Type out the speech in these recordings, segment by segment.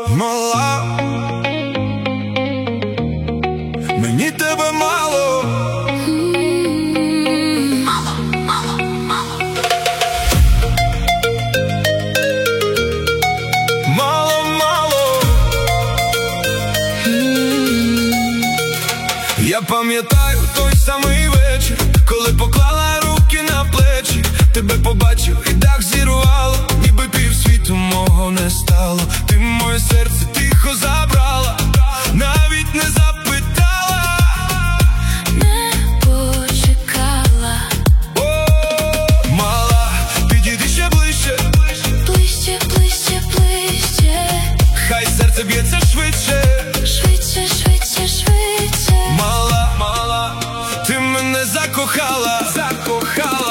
мала, мені тебе мало. Мало, мало, мало. Мало, мало. Я пам'ятаю той самий вечір, коли поклала руки на плечі. Тебе побачив і дах зірвало, ніби півсвіту мого не стало. Ти моє серце тихо забрала, навіть не запитала, не почекала. О, мала, підійди ще ближче, Ближче, ближче, ближче. хай серце б'ється швидше. Швидше, швидше, швидше. Мала, мала, ти мене закохала, закохала.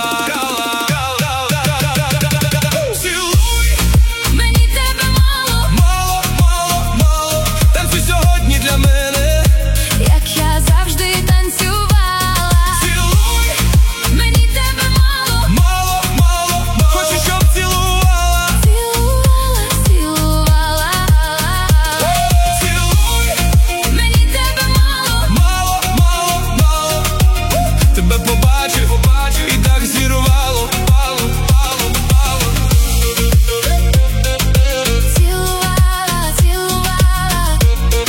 І так зірвало, пало, пало, пало. Цілувала, цілувала.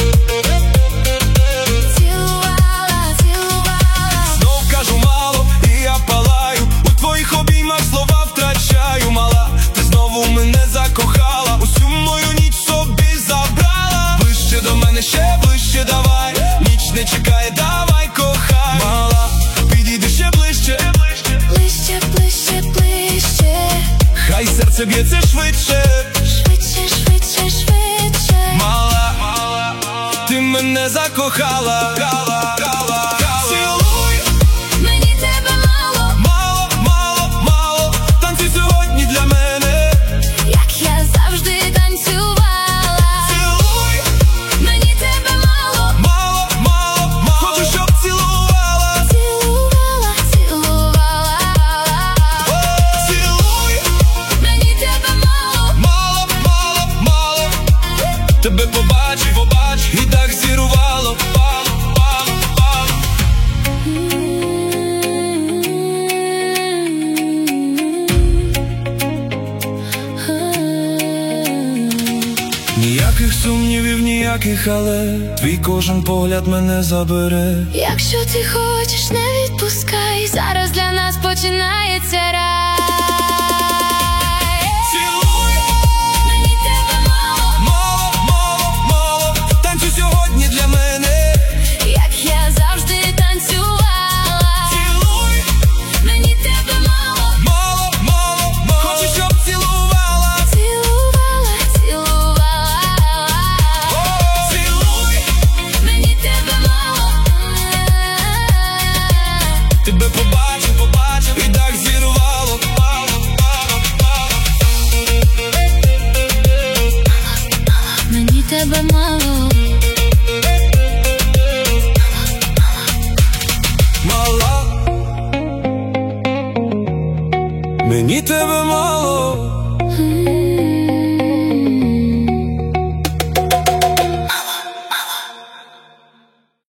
Цілувала, цілувала. Знов кажу мало, і я палаю. У твоїх обіймах слова втрачаю. Мала, ти знову мене закохала, усю мою ніч собі забрала. Ближче до мене, ще ближче давай, ніч не чекає, давай кохай. Мала, підійди ще ближче. Ближче, ближче, ближче. Хай серце б'ється швидше. Швидше, швидше, швидше. Мала, мала, ти мене закохала. Цілуй, мені тебе мало. мало, мало, мало. Танцюй сьогодні для мене, Як я завжди танцювала. цілуй, Мені тебе мало. мало, мало, мало. Хочу, щоб цілувала. Цілувала, цілувала. Цілуй, Мені тебе мало. мало, мало, мало. Тебе побачив, і так зірвало, пало, пало, пало. Ніяких сумнівів, ніяких, але твій кожен погляд мене забере. Якщо ти хочеш, не відпускай. Зараз для нас починається рай. Цілуй, Мені тебе мало. мало, мало, мало. Танцюй сьогодні для мене, Як я завжди танцювала. цілуй, Мені тебе мало. мало, мало, мало. Хочу, щоб цілувала. Цілувала, цілувала. Цілуй, Мені тебе мало. тебе побачив, і так зірвало, пало, пало, пало. Мені тебе мало. Мала, мені тебе мало.